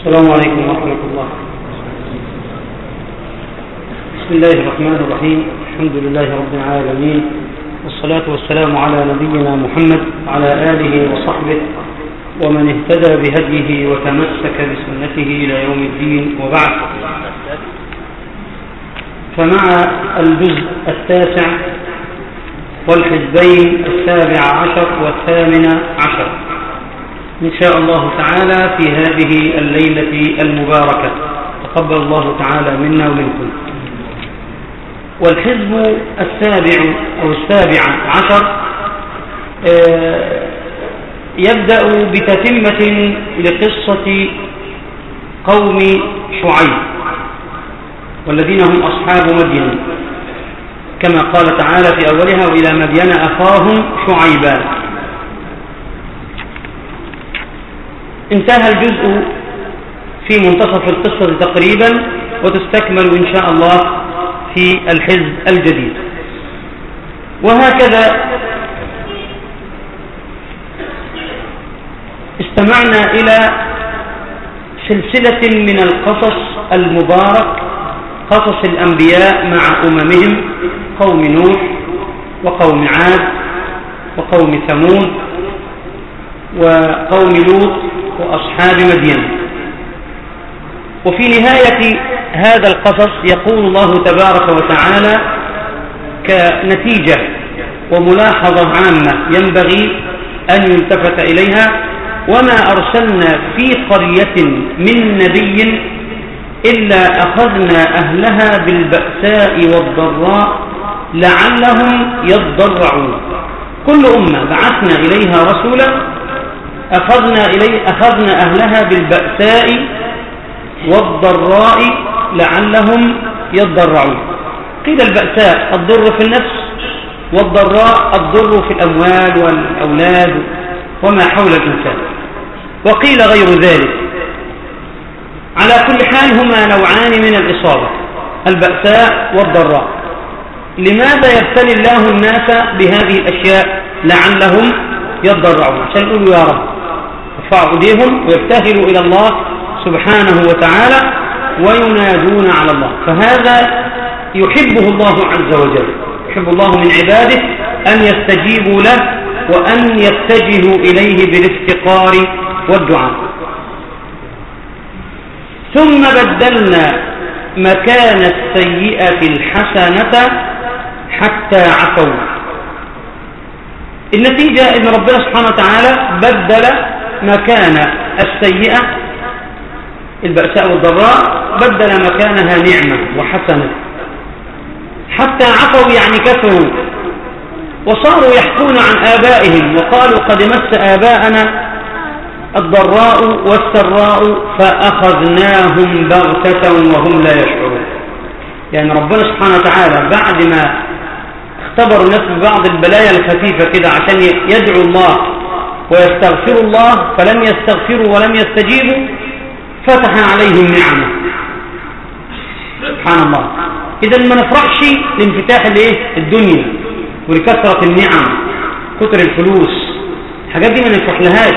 السلام عليكم ورحمة الله. بسم الله الرحمن الرحيم. الحمد لله رب العالمين، والصلاة والسلام على نبينا محمد وعلى آله وصحبه ومن اهتدى بهديه وتمسك بسنته إلى يوم الدين، وبعد. فمع الجزء 9 والحزبين 17 و18 إن شاء الله تعالى في هذه الليلة المباركة، تقبل الله تعالى منا ومنكم. والحزب 17 يبدأ بتتمة لقصة قوم شعيب والذين هم أصحاب مدين، كما قال تعالى في أولها: وإلى مدين أخاهم شعيبا. انتهى الجزء في منتصف القصة تقريبا، وتستكمل إن شاء الله في الحزب الجديد. وهكذا استمعنا إلى سلسلة من القصص المبارك، قصص الأنبياء مع أممهم: قوم نوح وقوم عاد وقوم ثمود وقوم لوط وأصحاب مدين. وفي نهاية هذا القصص يقول الله تبارك وتعالى كنتيجة وملاحظة عامة ينبغي أن يلتفت إليها: وما أرسلنا في قرية من نبي إلا أخذنا أهلها بالبأساء والضراء لعلهم يضرعون. كل أمة بعثنا إليها رسولا أخذنا أهلها بالبأساء والضراء لعلهم يضرعون. قيل البأساء الضر في النفس، والضراء الضر في الأموال والأولاد وما حول الإنسان، وقيل غير ذلك. على كل حال هما نوعان من الإصابة: البأساء والضراء. لماذا يبتلي الله الناس بهذه الأشياء؟ لعلهم يضرعون، عشان يقولوا يا رب، يرفعوا ايديهم ويبتهلوا إلى الله سبحانه وتعالى وينادون على الله. فهذا يحبه الله عز وجل، يحب الله من عباده أن يستجيبوا له وأن يتجهوا إليه بالافتقار والدعاء. ثم بدلنا مكان السيئة الحسنة حتى عفوا. النتيجة إن ربنا سبحانه وتعالى بدل مكان السيئة البأساء والضراء، بدل مكانها نعمة وحسنة. حتى عفوا يعني كفروا وصاروا يحكون عن آبائهم وقالوا: قد مس آباءنا الضراء والسراء فأخذناهم بغتة وهم لا يشعرون. يعني ربنا سبحانه وتعالى بعد ما اختبروا الناس ببعض البلايا الخفيفة كده عشان يدعوا الله ويستغفروا الله، فلم يستغفروا ولم يستجيبوا، فتح عليهم نعمة. سبحان الله. إذن ما نفرحش لانفتاح الدنيا ولكثرة النعم، كتر الفلوس، الحاجات دي ما نفرح لهاش.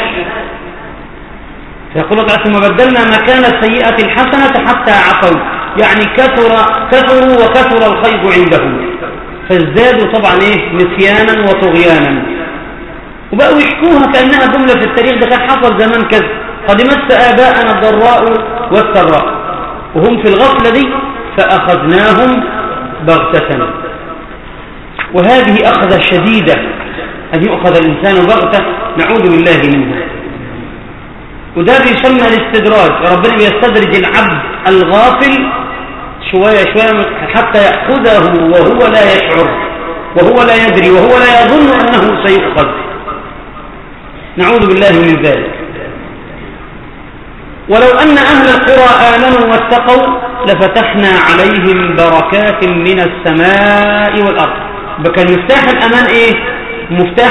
فيقول الله: ثم بدلنا مكان السيئة الحسنة حتى عفوا، يعني كثروا وكثر الخير عندهم، فازدادوا طبعا نسيانا وطغيانا، وبقوا يحكوها كأنها جملة في التاريخ: ده كان حصل زمان كذا، قد مس آباءنا الضراء والسراء، وهم في الغفلة دي، فأخذناهم بغتة. وهذه أخذة شديدة، أن يؤخذ الإنسان بغتة، نعوذ بالله منها. وده بيسمى الاستدراج. ربنا بيستدرج العبد الغافل شوية شوية حتى يأخذه وهو لا يشعر وهو لا يدري وهو لا يظن أنه سيؤخذ، نعوذ بالله من ذلك. ولو أن أهل القرى آمنوا واتقوا لفتحنا عليهم بركات من السماء والأرض. بكان مفتاح الأمان مفتاح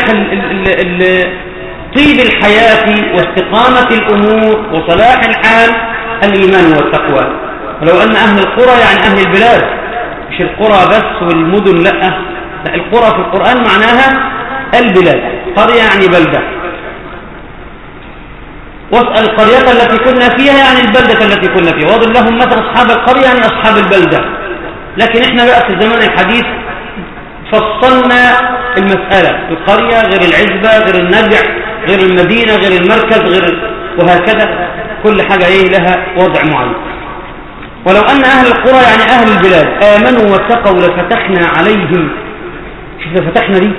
طيب الحياة واستقامة الأمور وصلاح الحال الإيمان والتقوى. ولو أن أهل القرى يعني أهل البلاد، مش القرى بس والمدن، لا، القرى في القرآن معناها البلاد. قرية يعني بلدة. واسأل القرية التي كنا فيها يعني البلدة التي كنا فيها، واضرب لهم مثل أصحاب القرية يعني أصحاب البلدة. لكن إحنا بقى في الزمان الحديث فصلنا المسألة، القرية غير العزبة غير النجع غير المدينة غير المركز غير، وهكذا كل حاجة لها وضع معين. ولو أن أهل القرى يعني أهل البلاد آمنوا واتقوا لفتحنا عليهم، شوف لفتحنا دي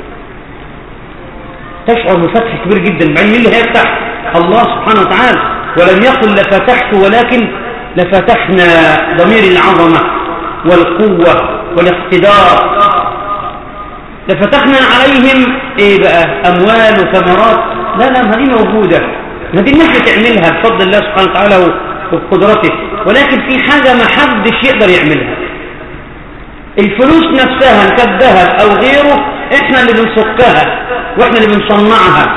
تشعر بفتح كبير جدا، بعين مين اللي هيفتح؟ الله سبحانه وتعالى. ولم يقل لفتحت ولكن لفتحنا، ضمير العظمة والقوة والاقتدار. لفتحنا عليهم ايه بقى؟ اموال وثمرات؟ لا ما دي موجودة، ما دي الناس بتعملها بفضل الله سبحانه وتعالى وبقدرته، ولكن في حاجة ما حدش يقدر يعملها. الفلوس نفسها كالذهب او غيره احنا اللي بنسكها واحنا اللي بنصنعها،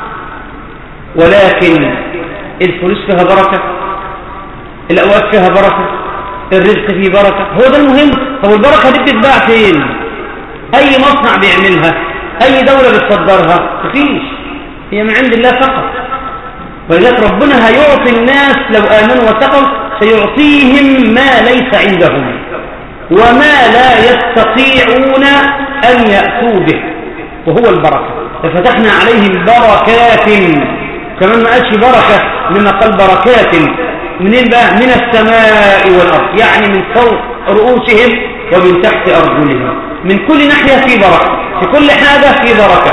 ولكن الفلوس فيها بركة، الاوقات فيها بركة، الرزق فيه بركة. هو ده المهم. هو البركة دي بتتباع فين؟ اي مصنع بيعملها؟ اي دولة بتصدرها؟ مفيش، هي من عند الله فقط. ولذلك ربنا هيعطي الناس لو آمنوا واتقوا سيعطيهم ما ليس عندهم وما لا يستطيعون أن يأتوا به، وهو البركة. ففتحنا عليهم بركات، كمان ما قالش بركة لما قال بركات. منين بقى؟ من السماء والأرض، يعني من فوق رؤوسهم ومن تحت أرجلهم، من كل ناحية في بركة، في كل حاجة في بركة.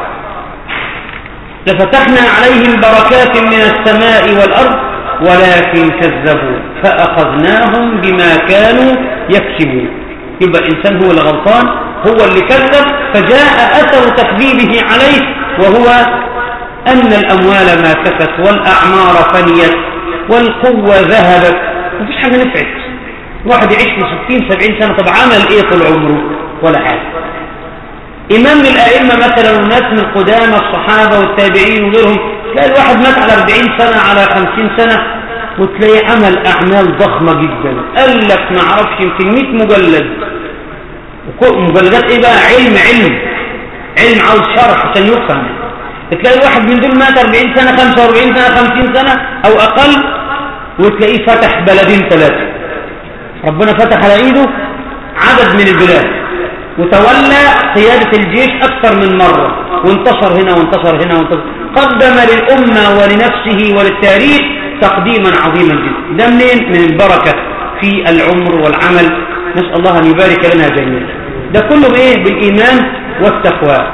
لفتحنا عليهم بركات من السماء والأرض ولكن كذبوا فأخذناهم بما كانوا يكسبون. يبقى الإنسان هو الغلطان، هو اللي كذب، فجاء أثر تكذيبه عليه، وهو أن الأموال ما كفت والأعمار فنيت والقوة ذهبت، مفيش حاجة نفعت. واحد يعيش في 60-70 سنة، طب عمل إيه طول عمره؟ ولا حاجة. إمام من الأئمة مثلا وناس من القدامى الصحابة والتابعين وغيرهم، تلاقي الواحد مات على 40 سنة على 50 سنة، وتلاقي عمل أعمال ضخمة جدا، قال لك ما عرفش يمكن 100 مجلد. مجلدات إيه بقى؟ علم عاوز شرح عشان يفهم. تلاقي الواحد من دول مات 40 سنة 45 سنة 50 سنة أو أقل، وتلاقيه فتح بلدين 3. ربنا فتح على إيده عدد من البلاد، وتولى قيادة الجيش أكثر من مرة، وانتصر هنا وانتصر هنا وانتصر. قدم للأمة ولنفسه وللتاريخ تقديما عظيما جدا. ده منين؟ من البركة في العمر والعمل. نسأل الله أن يبارك لنا جميعا. ده كله بإيه؟ بالإيمان والتقوى.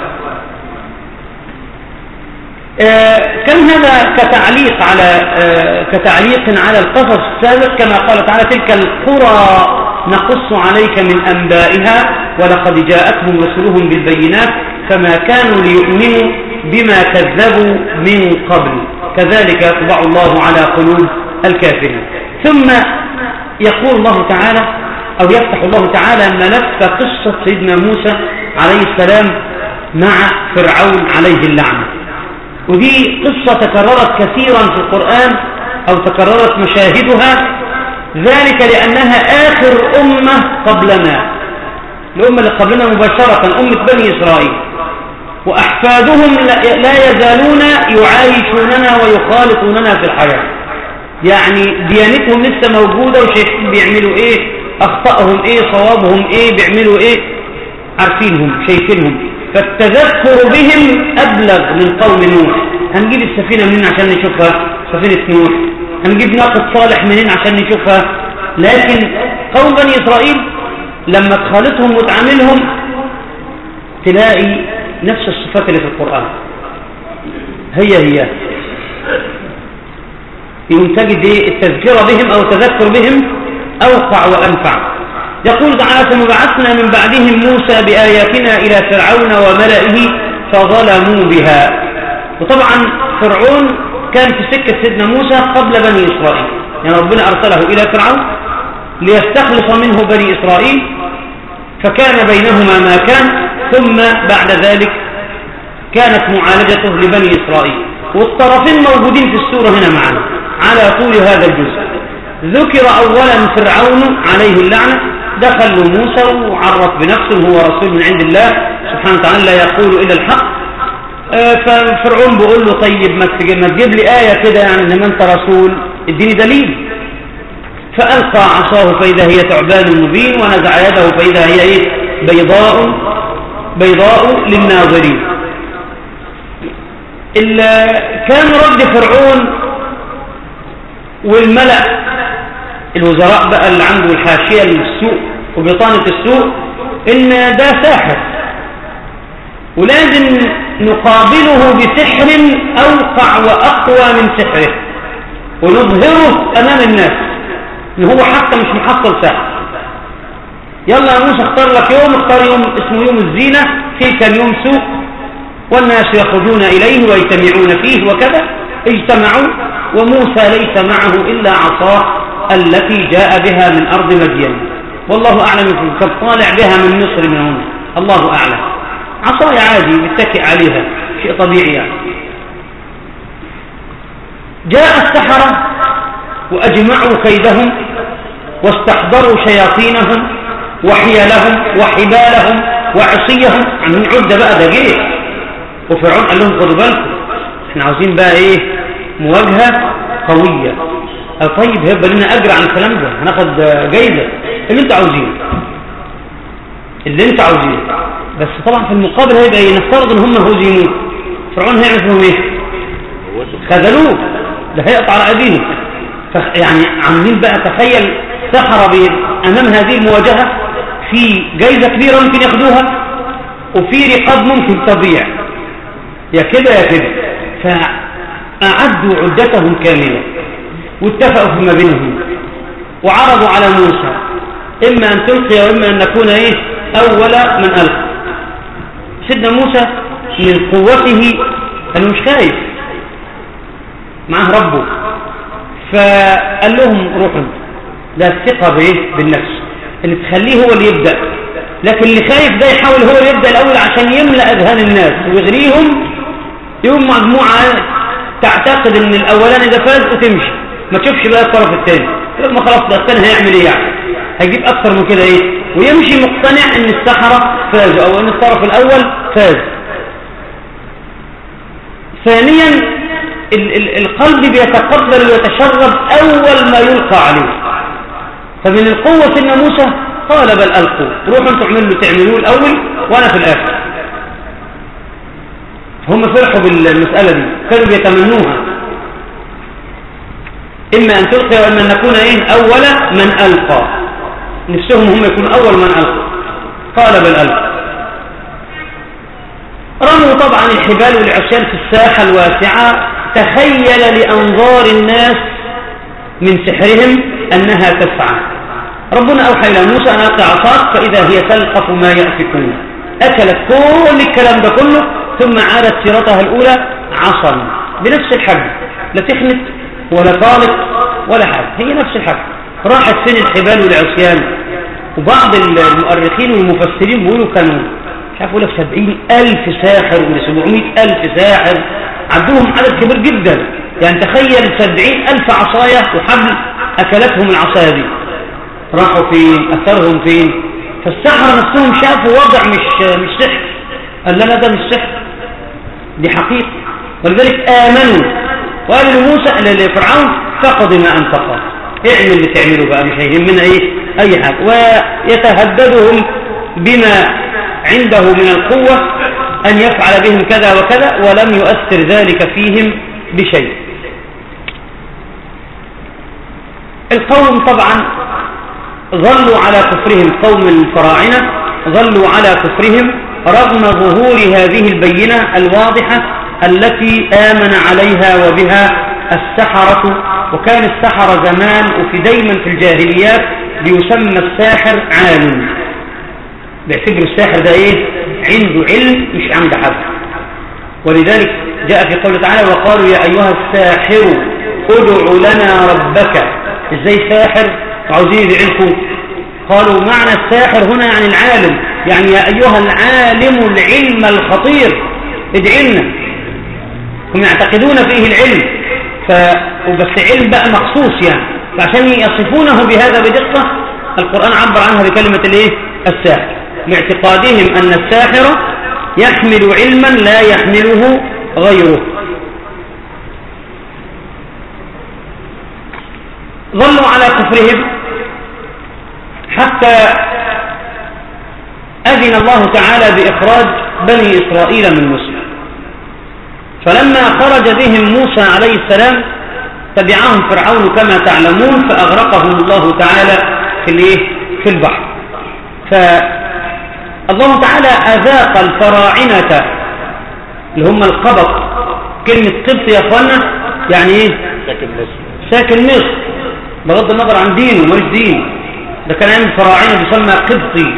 كان هذا كتعليق على القصص السابق، كما قال تعالى: تلك القرى نقص عليك من أنبائها ولقد جاءتهم رسلهم بالبينات فما كانوا ليؤمنوا بما كذبوا من قبل كذلك يطبع الله على قلوب الكافرين. ثم يقول الله تعالى، أو يفتح الله تعالى ملف قصة سيدنا موسى عليه السلام مع فرعون عليه اللعنة. ودي قصة تكررت كثيرا في القرآن أو تكررت مشاهدها، ذلك لأنها آخر أمة قبلنا، الأمة اللي قبلنا مباشرة أمة بني إسرائيل، وأحفادهم لا يزالون يعايشوننا ويخالطوننا في الحياة. يعني ديانتهم لسه موجودة وشايفين بيعملوا إيه، أخطأهم إيه، صوابهم إيه، بيعملوا إيه، عارفينهم شايفينهم. فالتذكر بهم أبلغ من قوم نوح. هنجيب السفينة منين عشان نشوفها؟ سفينة نوح. هنجيب ناقة صالح منين عشان نشوفها؟ لكن قوم بني إسرائيل لما تخالطهم وتعاملهم تلاقي نفس الصفات اللي في القرآن هي تجد التذكرة بهم أو التذكر بهم أوقع وأنفع. يقول تعالى: ثم بعثنا من بعدهم موسى بآياتنا إلى فرعون وملئه فظلموا بها. وطبعا فرعون كان في سكة سيدنا موسى قبل بني إسرائيل، يعني ربنا أرسله إلى فرعون ليستخلص منه بني إسرائيل، فكان بينهما ما كان. ثم بعد ذلك كانت معالجته لبني إسرائيل، والطرفين موجودين في السورة هنا معنا على طول هذا الجزء. ذكر أولا فرعون عليه اللعنة، دخل موسى وعرف بنفسه هو رسول من عند الله سبحانه وتعالى لا يقول إلا الحق، ففرعون بيقول له طيب ما تجيب لي آية كده يعني إنما أنت رسول، اديني دليل. فألقى عصاه فإذا هي ثعبان مبين، ونزع يده فإذا هي إيه؟ بيضاء للناظرين. كان رد فرعون والملأ الوزراء بقى اللي عنده الحاشية السوء وبطانة السوء إن ده ساحر، ولازم نقابله بسحر أوقع وأقوى من سحره ونظهره أمام الناس إن هو حتى مش محصل ساحر. يلا يا موسى اختار لك يوم، اختار يوم اسمه يوم الزينة، فيه كان يوم سوق والناس يخرجون إليه ويجتمعون فيه وكذا. اجتمعوا وموسى ليس معه إلا عصاه التي جاء بها من أرض مدين، والله أعلم كان طالع بها من مصر من هنا، الله أعلم. عصايا عادي يتكئ عليها، شيء طبيعي يعني. جاء السحرة وأجمعوا كيدهم واستحضروا شياطينهم وحيلهم وحبالهم وعصيهم، عاملين عدة بقى ده جيش. وفرعون قال لهم خدوا بالكم احنا عاوزين بقى ايه؟ مواجهة قوية. طيب هيبقى لنا أجر عن الكلام ده، هناخد جايزة اللي انتوا عاوزينه، اللي انتوا عاوزينه. بس طبعا في المقابل هيبقى ايه؟ نفترض ان هم هزموا، فرعون هيعمل فيهم ايه؟ خذلوه، ده هيقطع على ايديهم. يعني عاملين بقى تخيل سحرة امام هذه المواجهة في جايزة كبيرة ممكن ياخدوها وفي رقاب ممكن تضيع، يا كده يا كده. فأعدوا عدتهم كاملة واتفقوا فيما بينهم وعرضوا على موسى إما أن تلقي وإما أن نكون إيه؟ أول من ألقى. سيدنا موسى من قوته أنه مش خايف، معه ربه، فقال لهم روحوا. لا الثقة بإيه؟ بالنفس اللي تخليه هو اللي يبدأ، لكن اللي خايف ده يحاول هو اللي يبدأ الأول عشان يملأ أذهان الناس ويغريهم. يوم مجموعة تعتقد ان الاولاني ده فاز وتمشي، ما تشوفش بقى الطرف الثاني، ما خلاص ده الثاني هيعمل ايه يعني؟ هيجيب اكثر من كده ايه؟ ويمشي مقتنع ان السحرة فازوا او ان الطرف الاول فاز. ثانيا القلب بيتقبل ويتشرب اول ما يلقى عليه. فمن القوة سيدنا موسى قال بل القوا، روحوا انتوا تعملوه الاول وانا في الاخر. هم فرحوا بالمسألة دي، كانوا بيتمنوها، إما أن تلقي وإما أن نكون إيه؟ أول من ألقى. نفسهم هم يكونوا أول من ألقى. قال بل ألقى. رموا طبعا الحبال والعصيان في الساحة الواسعة، تخيل لأنظار الناس من سحرهم أنها تسعى. ربنا أوحى إلى موسى أن ألقي عصاك فإذا هي تلقف ما يأفكون. أكلت كل الكلام ده كله ثم عادت سيرتها الأولى عصا بنفس الحجم، لا تخنت ولا طالت ولا حاجة، هي نفس الحجم. راحت فين الحبال والعصيان؟ وبعض المؤرخين والمفسرين بيقولوا كانوا مش عارف، يقول لك 70,000 ساحر و 700,000 ساحر، عدوهم عدد كبير جدا. يعني تخيل 70,000 عصاية وحبل أكلتهم العصاية دي، راحوا فين؟ أثرهم فين؟ فالسحرة نفسهم شافوا وضع مش سحر، قال لنا ده مش سحر، دي حقيقة. ولذلك آمنوا وقالوا لموسى لفرعون فقد ما أنت قال، اعمل اللي تعمله بقى، مش هيهمنا ايه اي حاجة. ويتهددهم بما عنده من القوة أن يفعل بهم كذا وكذا، ولم يؤثر ذلك فيهم بشيء. القوم طبعا ظلوا على كفرهم، قوم الفراعنة ظلوا على كفرهم رغم ظهور هذه البينة الواضحة التي آمن عليها وبها السحرة. وكان السحرة زمان وفي دايما في الجاهليات بيسمى الساحر عالم، بيعتبر الساحر ده ايه؟ عنده علم مش عند حد. ولذلك جاء في قوله تعالى وقالوا يا أيها الساحر ادع لنا ربك. ازاي ساحر؟ عاوزين يدعيلكم. قالوا معنى الساحر هنا يعني العالم، يعني يا أيها العالم العلم الخطير ادعي لنا. هم يعتقدون فيه العلم، وبس علم بقى مخصوص يعني، فعشان يصفونه بهذا بدقة القرآن عبر عنها بكلمة الايه؟ الساحر، لاعتقادهم أن الساحر يحمل علما لا يحمله غيره. ظلوا على كفرهم حتى أذن الله تعالى بإخراج بني إسرائيل من مصر. فلما خرج بهم موسى عليه السلام تبعهم فرعون كما تعلمون فأغرقهم الله تعالى في البحر. فالله تعالى أذاق الفراعنة اللي هم القبط. كلمة قبط يا أخوانا يعني إيه؟ ساكن مصر بغض النظر عن دينه ماليش دين، ده كان عند الفراعنة بيسمى قبطي.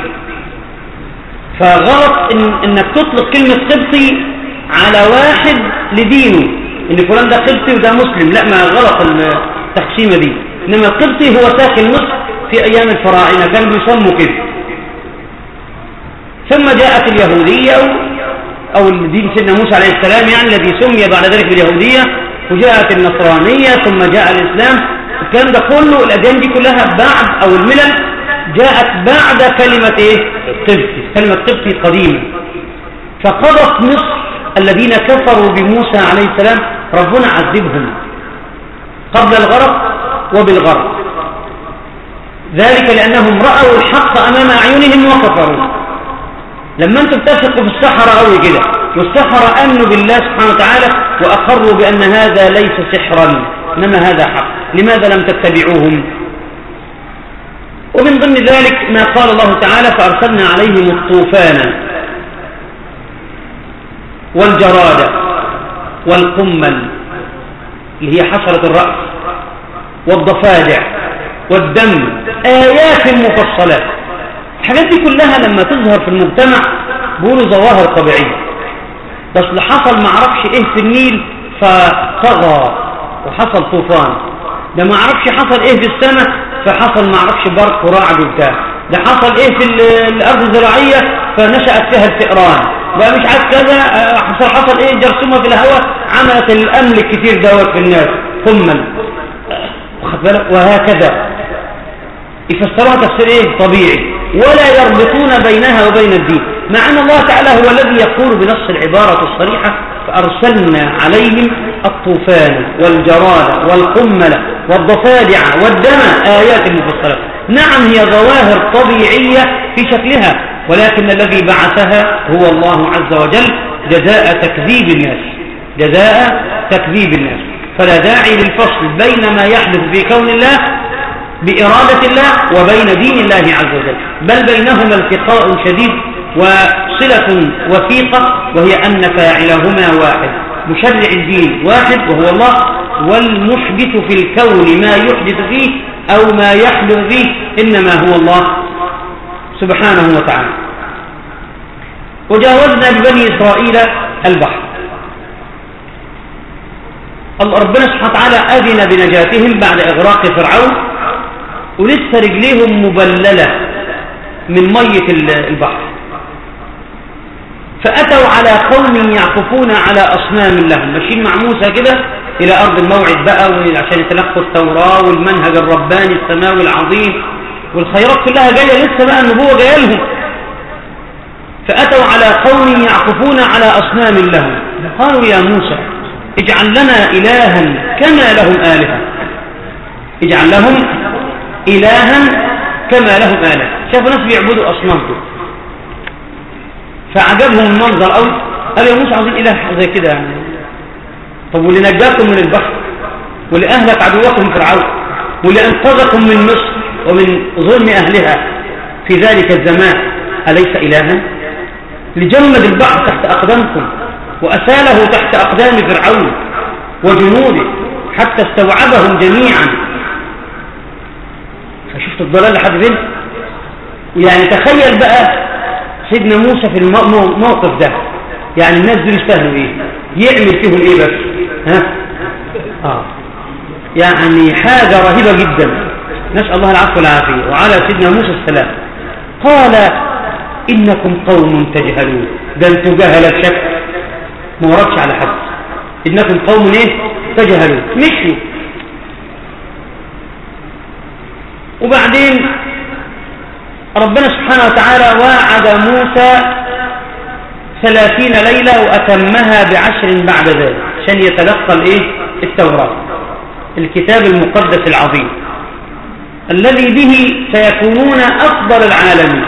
فغلط إنك تطلق كلمة قبطي على واحد لدينه، إن فلان ده قبطي وده مسلم، لا، ما غلط التقسيمة دي. إنما القبطي هو ساكن مصر في أيام الفراعنة كانوا بيسموا كده. ثم جاءت اليهودية أو الدين سيدنا موسى عليه السلام يعني الذي سمي بعد ذلك باليهودية، وجاءت النصرانية ثم جاء الإسلام. الكلام ده كله الأديان دي كلها بعد أو الملل جاءت بعد كلمة قبطي، كلمة قبطي قديمة. فقضت مصر الذين كفروا بموسى عليه السلام ربنا عذبهم قبل الغرق وبالغرق، ذلك لأنهم رأوا الحق أمام أعينهم وكفروا. لما أنتم تثقوا في السحرة قوي كده، والسحرة آمنوا بالله سبحانه وتعالى وأقروا بأن هذا ليس سحرا إنما هذا حق، لماذا لم تتبعوهم؟ ومن ضمن ذلك ما قال الله تعالى فأرسلنا عليهم الطوفان والجراد والقمل اللي هي حشرة الرأس والضفادع والدم آيات مفصلات. الحاجات دي كلها لما تظهر في المجتمع بيقولوا ظواهر طبيعية، بس اللي حصل معرفش ايه في النيل فطغى وحصل طوفان، ده معرفش حصل ايه في السماء فحصل معرفش برق ورعد وبتاع، ده حصل ايه في الارض الزراعية فنشأت فيها الفئران، بقى مش عارف كذا حصل ايه جرثومة في الهواء عملت الامن الكتير دوت في الناس قمل، وهكذا يفسروها تفسير ايه طبيعي ولا يربطون بينها وبين الدين، مع ان الله تعالى هو الذي يقول بنص العبارة الصريحة فأرسلنا عليهم الطوفان والجراد والقمل والضفادع والدم آيات مفصلات. نعم هي ظواهر طبيعية في شكلها، ولكن الذي بعثها هو الله عز وجل جزاء تكذيب الناس، جزاء تكذيب الناس. فلا داعي للفصل بين ما يحدث في كون الله بإرادة الله وبين دين الله عز وجل، بل بينهما التقاء شديد وصلة وثيقة، وهي أن فاعلهما واحد، مشرع الدين واحد وهو الله، والمحدث في الكون ما يحدث فيه أو ما يحدث فيه إنما هو الله سبحانه وتعالى. وجاوزنا ببني إسرائيل البحر، ربنا سبحانه وتعالى أذن بنجاتهم بعد إغراق فرعون، ولسه رجليهم مبللة من مية البحر. فأتوا على قوم يعكفون على أصنام لهم، ماشيين مع موسى كده إلى أرض الموعد بقى عشان يتلقوا التوراة والمنهج الرباني السماوي العظيم والخيرات كلها جاية، لسه بقى النبوة جاية لهم. فأتوا على قوم يعكفون على أصنام لهم قالوا يا موسى اجعل لنا إلها كما لهم آلهة، اجعل لهم إلها كما لهم آلهة. شافوا ناس بيعبدوا أصنامهم فعجبهم المنظر قوي، قالوا يا موسى عاوزين إله زي كده يعني. طب واللي نجاكم من البحر واللي أهلك عدوكم فرعون واللي أنقذكم من مصر ومن ظلم أهلها في ذلك الزمان أليس إلها؟ لجمد البحر تحت أقدامكم وأساله تحت أقدام فرعون وجنوده حتى استوعبهم جميعا. فشفت الضلال لحد فين؟ يعني تخيل بقى سيدنا موسى في الموقف ده، يعني الناس دول يستاهلوا ايه؟ يعمل فيهم ايه بس؟ يعني حاجة رهيبة جدا، نسأل الله العفو والعافية. وعلى سيدنا موسى السلام قال إنكم قوم تجهلون، ده انتوا جهلة بشكل ما وردش على حد، إنكم قوم ايه؟ تجهلون. مشوا. وبعدين ربنا سبحانه وتعالى وعد موسى 30 ليلة وأتمها ب10 بعد ذلك عشان يتلقى التوراة، الكتاب المقدس العظيم الذي به سيكونون أفضل العالمين.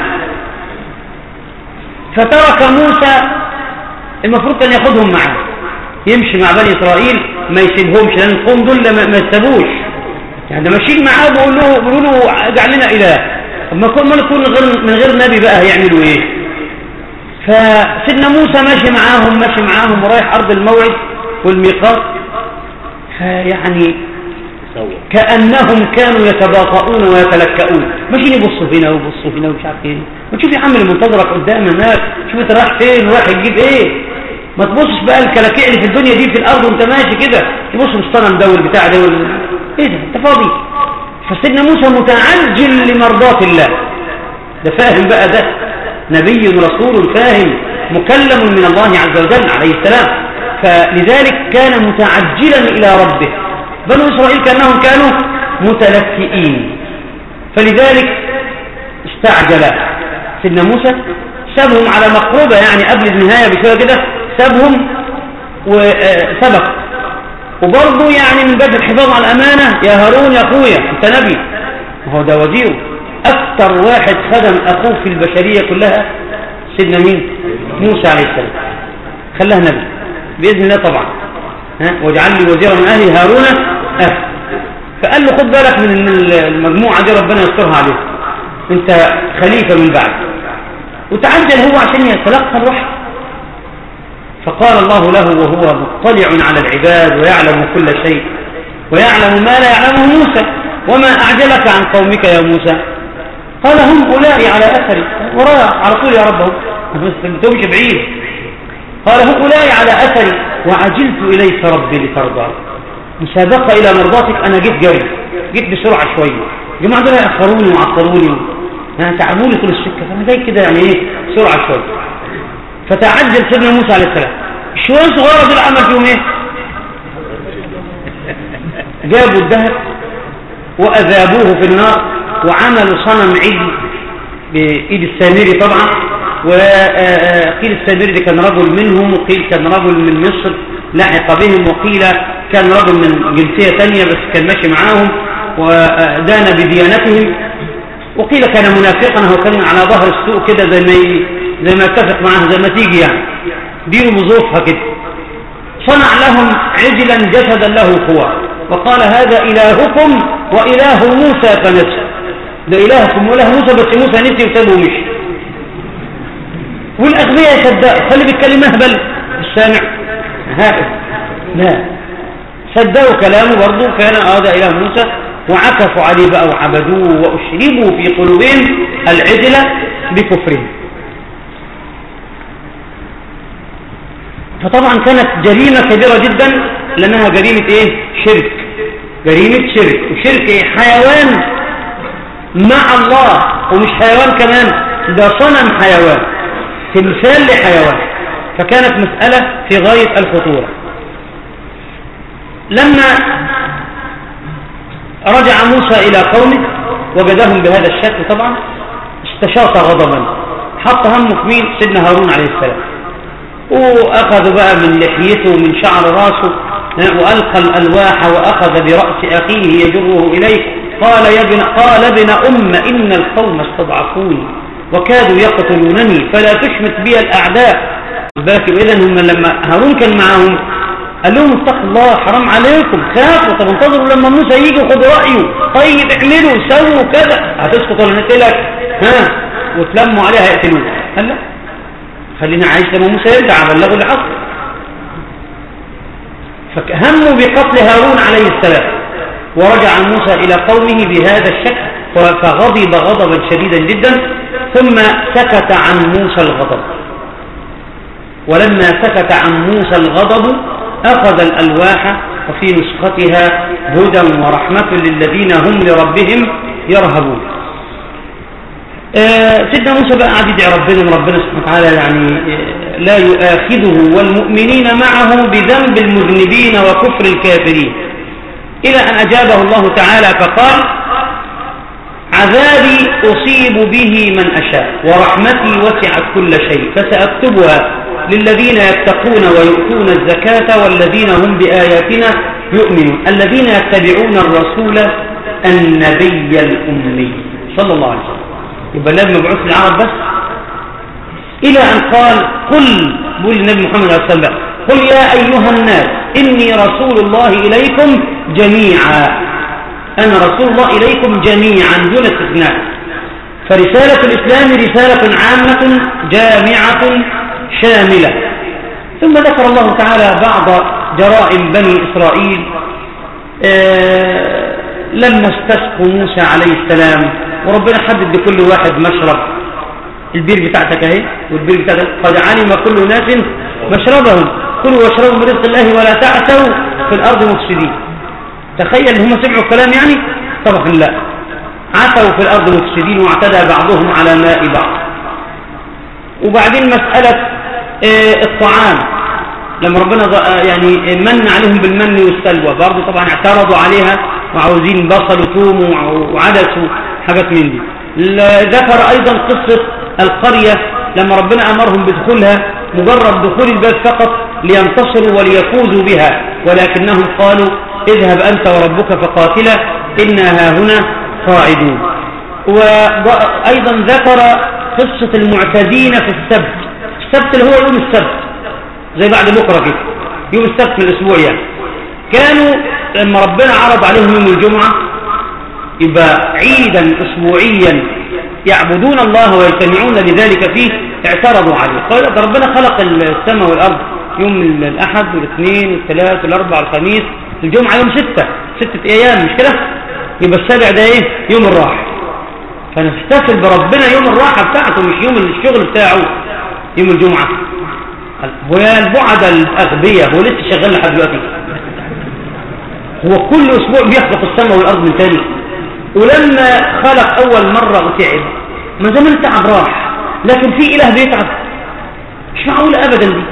فترك موسى، المفروض أن يأخذهم معه، يمشي مع بني إسرائيل ما يسيبهمش، لأن القوم دول ما يسيبوش، يعني ماشيين معاه بيقولوا له اجعل لنا إله. أما كل ما نكون من غير نبي بقى هيعملوا إيه؟ فسيدنا موسى ماشي معاهم ورايح أرض الموعد والميقات، يعني كأنهم كانوا يتباطؤون ويتلكؤون، ماشيين يبصوا هنا ويبصوا هنا ومش عارف ايه. ما تشوف يا عم اللي منتظرك قدام هناك، شوف انت رايح فين ورايح تجيب ايه. ما تبصش بقى الكلاكيع اللي في الدنيا دي في الارض وانت ماشي كده، تبص الصنم ده والبتاع ده ايه ده انت فاضي. فسيدنا موسى متعجل لمرضات الله، ده فاهم بقى، ده نبي ورسول فاهم مكلم من الله عز وجل عليه السلام، فلذلك كان متعجلا إلى ربه. بنو إسرائيل كأنهم كانوا متلكئين، فلذلك استعجل سيدنا موسى، سابهم على مقربة، يعني قبل النهاية بشوية كده سابهم وسبق. وبرضه يعني من باب الحفاظ على الأمانة، يا هارون يا أخويا أنت نبي، وهو ده وزيره، أكثر واحد خدم أخوه في البشرية كلها سيدنا مين؟ موسى عليه السلام، خلاه نبي بإذن الله طبعا. واجعل لي وزيرا من أهلي هارون أخي. فقال له خد بالك من المجموعة دي، ربنا يسترها عليه، أنت خليفة من بعد. وتعجل هو عشان يتلقى الوحي. فقال الله له وهو مطلع على العباد ويعلم كل شيء ويعلم ما لا يعلمه موسى: وما أعجلك عن قومك يا موسى؟ قال هم أولئك على أثري، وراء على طول يا ربهم، ما تمشي بعيد. قال هم أولئك على أثري وعجلت إليك ربي لترضى. مسابقة إلى مرضاتك، أنا جيت جري، جيت بسرعة شوية، الجماعة دول يأخروني وعطلوني، يعني تعبوا لي طول السكة، فأنا جاي كده يعني إيه سرعة شوية. فتعجل سيدنا موسى عليه السلام. الشوية صغيرة دول عمل فيهم إيه؟ جابوا الذهب وأذابوه في النار وعملوا صنم عجل بإيد السامري طبعا. وقيل السامري ده كان رجل منهم، وقيل كان رجل من مصر لحق بهم، وقيل كان رجل من جنسية تانية بس كان ماشي معاهم ودان بديانتهم، وقيل كان منافقا، هو كان على ظهر السوق كده زي ما اتفق معاه، زي ما تيجي يعني دينه بظروفها كده. صنع لهم عجلا جسدا له خوار وقال هذا إلهكم وإله موسى فنسي. ده إلهكم وإله موسى، بس موسى نسي وسابه ومشي. والأغبياء يصدقوا، خلي بالكلمة هبل السامع هائل، لا صدقوا كلامه برضه، كان هذا إله موسى، وعكفوا عليه بقى وعبدوه وأشربوا في قلوبهم العجلة بكفرهم. فطبعا كانت جريمة كبيرة جدا، لأنها جريمة إيه؟ شرك، جريمة شرك. وشرك إيه؟ حيوان مع الله، ومش حيوان كمان، ده صنم حيوان، تمثال لحيوان. فكانت مسألة في غاية الخطورة. لما رجع موسى إلى قومه وجدهم بهذا الشكل طبعا استشاط غضبا، حط همه في مين؟ سيدنا هارون عليه السلام، وأخذ بقى من لحيته ومن شعر راسه وألقى الألواح وأخذ برأس أخيه يجره إليه. قال ابن إن القوم استضعفوني وكادوا يقتلونني فلا تشمت بي الأعداء. وإذن هم لما هارون كان معهم قال لهم اتقوا الله، حرام عليكم، خافوا، طب انتظروا لما موسى يجي وخدوا رأيه، طيب اعملوا سووا كذا، هتسقطوا لنقتلك وتلموا عليها يقتلوه. قال لا، خلينا عايش لما موسى يرجع بلغوا اللي حصل. فهموا بقتل هارون عليه السلام، ورجع موسى إلى قومه بهذا الشكل، فغضب غضبا شديدا جدا، ثم سكت عن موسى الغضب. ولما سكت عن موسى الغضب أخذ الألواح، وفي نسختها هدى ورحمة للذين هم لربهم يرهبون. سيدنا موسى بقى قاعد يدعي ربنا سبحانه وتعالى يعني لا يؤاخذه والمؤمنين معه بذنب المذنبين وكفر الكافرين، إلى أن أجابه الله تعالى فقال عذابي أصيب به من أشاء ورحمتي وسعت كل شيء فسأكتبها للذين يتقون ويؤتون الزكاة والذين هم بآياتنا يؤمنون الذين يتبعون الرسول النبي الأمي صلى الله عليه وسلم. يبقى النبي مبعوث للعرب بس، إلى أن قال قل، بقول النبي محمد صلى الله عليه وسلم قل يا أيها الناس إني رسول الله إليكم جميعا، أنا رسول الله إليكم جميعا دون استثناء. فرسالة الإسلام رسالة عامة جامعة شاملة. ثم ذكر الله تعالى بعض جرائم بني إسرائيل لما استسقوا موسى عليه السلام، وربنا حدد لكل واحد مشرب، البير بتاعتك اهي والبير بتاعتك، قد علم كل ناس مشربهم كلوا واشربوا من رزق الله ولا تعثوا في الأرض مفسدين. تخيل ان هم سمعوا الكلام يعني؟ طبعا لا، عثوا في الأرض مفسدين واعتدى بعضهم على ماء بعض. وبعدين مسألة الطعام، لما ربنا يعني من عليهم بالمن والسلوى، برضه طبعا اعترضوا عليها وعاوزين بصل وثوم وعدس وحاجات من دي. ذكر أيضا قصة القرية لما ربنا أمرهم بدخولها، مجرد دخول الباب فقط لينتصروا وليفوزوا بها، ولكنهم قالوا اذهب أنت وربك فقاتلا إنا هاهنا قاعدون. وأيضا ذكر قصة المعتدين في السبت. السبت اللي هو يوم السبت زي بعد بكرة كده، يوم السبت من الأسبوع يعني. كانوا لما ربنا عرض عليهم يوم الجمعة يبقى عيدا أسبوعيا يعبدون الله ويجتمعون بذلك فيه، اعترضوا عليه. قال ربنا خلق السماء والأرض يوم الأحد والاثنين والثلاث والأربع والخميس، الجمعة يوم 6 أيام، مش كده؟ يبقى السابع ده ايه؟ يوم الراحة. فنحتفل بربنا يوم الراحة بتاعته، مش يوم الشغل بتاعه يوم الجمعة. هو البعد الأغبية هو لسه شغال لحد دلوقتي؟ هو كل أسبوع بيخلق السماء والأرض من تاني؟ ولما خلق أول مرة وتعب، ما زمان تعب راح، لكن في إله بيتعب؟ مش معقول أبدا دي.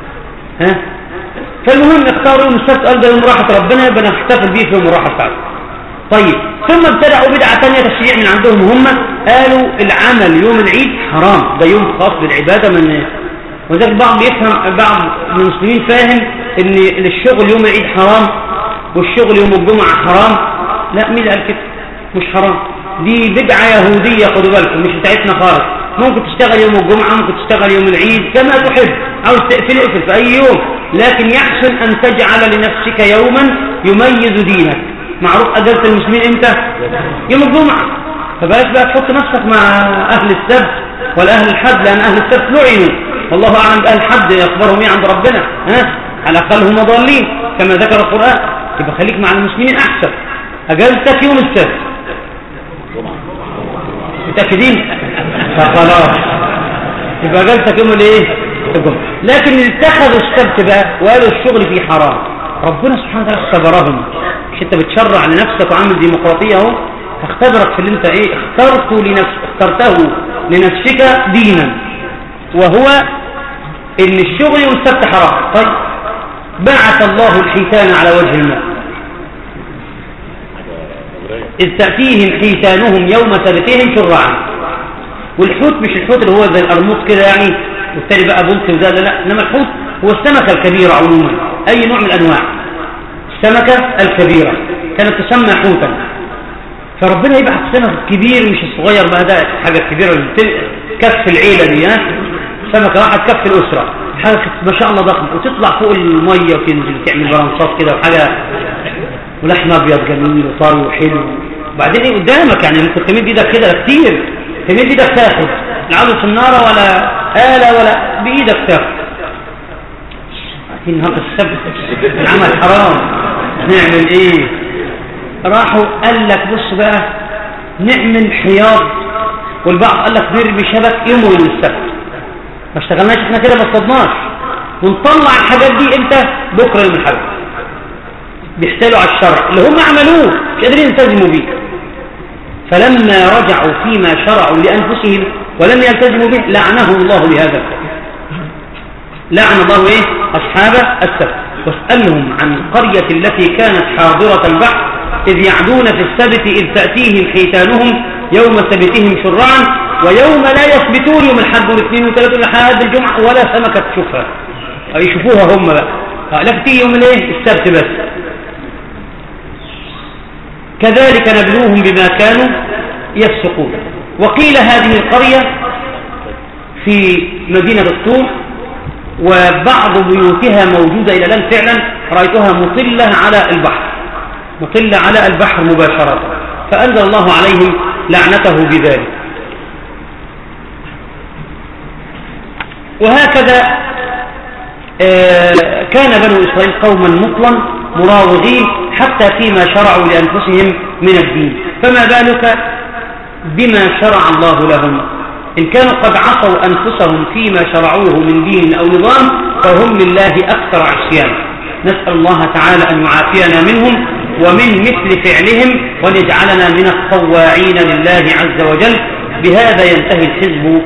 فالمهم اختاروا يوم السبت، قال ده يوم راحة ربنا، يبقى نحتفل بيه في يوم الراحة بتاعته. طيب ثم ابتدعوا بدعة تانية تشريع من عندهم، هم قالوا العمل يوم العيد حرام، ده يوم خاص بالعبادة. من وذلك بعض من المسلمين فاهم ان الشغل يوم العيد حرام والشغل يوم الجمعة حرام. لا، مين قال كده؟ مش حرام، دي بدعة يهودية، خدوا بالكم، مش بتاعتنا خالص. ممكن تشتغل يوم الجمعة، ممكن تشتغل يوم العيد كما تحب، عاوز تقفل اقفل في اي يوم، لكن يحسن ان تجعل لنفسك يوما يميز دينك. معروف اجازة المسلمين امتى؟ يوم الجمعة. فبلاش بقى تحط نفسك مع اهل السبت ولا اهل الحد، لان اهل السبت لعنوا، والله اعلم باهل الحد اخبارهم ايه عند ربنا. على الاقل هم ضالين كما ذكر القرآن. يبقى خليك مع المسلمين احسن. اجازتك يوم السبت، متأكدين؟ فخلاص يبقى اجازتك يوم الايه؟ الجمعة. لكن اللي اتخذوا السبت بقى وقالوا الشغل فيه حرام، ربنا سبحانه وتعالى اختبرهم. مش انت بتشرع لنفسك وعامل ديمقراطية اهو، هختبرك في اللي انت ايه اخترته لنفسك دينا، وهو ان الشغل يوم السبت حرام. طيب بعث الله الحيتان على وجه الماء، إذ تأتيهم حيتانهم يوم سبتهم شرعا. والحوت مش الحوت اللي هو زي الأرموط كده يعني والتالي بقى بلطي وزاد، لا، إنما الحوت هو السمكة الكبيرة عموما، أي نوع من الأنواع. السمكة الكبيرة كانت تسمى حوتا. فربنا يبعث سمك كبير مش الصغير بقى، ده حاجة كبيرة كف العيلة دي، سمكة واحد كف الأسرة، حاجة ما شاء الله ضخمة، وتطلع فوق المية وتنزل تعمل برانصات كده وحاجة، ولحم أبيض جميل وطري وحلو. وبعدين ايه قدامك يعني، ممكن تمد ايدك كده كتير، تمد ايدك تاخد، لا عاوز صنارة ولا آلة ولا بإيدك تاخد. عارفين هذا السبت العمل حرام، نعمل ايه؟ راحوا قال لك بص بقى نعمل حياض، والبعض قال لك نرمي شبك يوم السبت. ما اشتغلناش احنا كده، ما اصطدناش، ونطلع الحاجات دي امتى؟ بكره يوم الحد. بيحتالوا على الشرع اللي هم عملوه، مش قادرين يلتزموا به. فلما رجعوا فيما شرعوا لأنفسهم ولم يلتزموا به لعنهم الله بهذا الفعل. لعن الله ايه؟ أصحاب السبت. واسألهم عن القرية التي كانت حاضرة البحر إذ يعدون في السبت إذ تأتيهم حيتانهم يوم سبتهم شرعا ويوم لا يثبتون، يوم الحد والاثنين والثلاث لحد الجمعة ولا سمكة تشوفها، يشوفوها هم بقى، لكن تيجي يوم الايه؟ السبت بس. كذلك نبلوهم بما كانوا يفسقون. وقيل هذه القرية في مدينة الطور، وبعض بيوتها موجودة إلى الآن فعلا، رأيتها مطلة على البحر، مطلة على البحر مباشرة، فأنزل الله عليهم لعنته بذلك. وهكذا كان بنو إسرائيل قوما مطلا مراوغين حتى فيما شرعوا لأنفسهم من الدين، فما بالك بما شرع الله لهم؟ إن كانوا قد عصوا أنفسهم فيما شرعوه من دين أو نظام فهم لله أكثر عصيانا. نسأل الله تعالى أن يعافينا منهم ومن مثل فعلهم، ونجعلنا من الطواعين لله عز وجل. بهذا ينتهي الحزب